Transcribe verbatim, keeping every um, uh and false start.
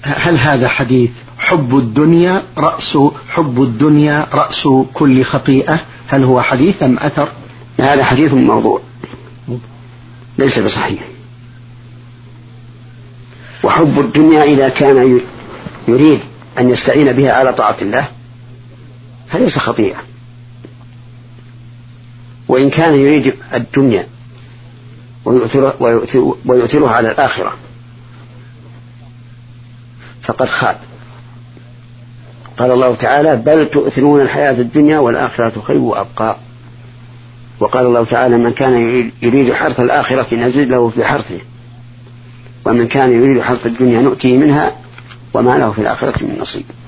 هل هذا حديث حب الدنيا رأس حب الدنيا رأس كل خطيئة؟ هل هو حديث أم أثر؟ هذا حديث موضوع ليس بصحيح. وحب الدنيا إذا كان يريد أن يستعين بها على طاعة الله فليس خطيئة، وإن كان يريد الدنيا ويؤثرها على الآخرة فقد خاب. قال الله تعالى بل تؤثرون الحياة الدنيا والآخرة خير وأبقى. وقال الله تعالى من كان يريد حرث الآخرة نزل له في حرثه ومن كان يريد حرث الدنيا نؤتيه منها وما له في الآخرة من نصيب.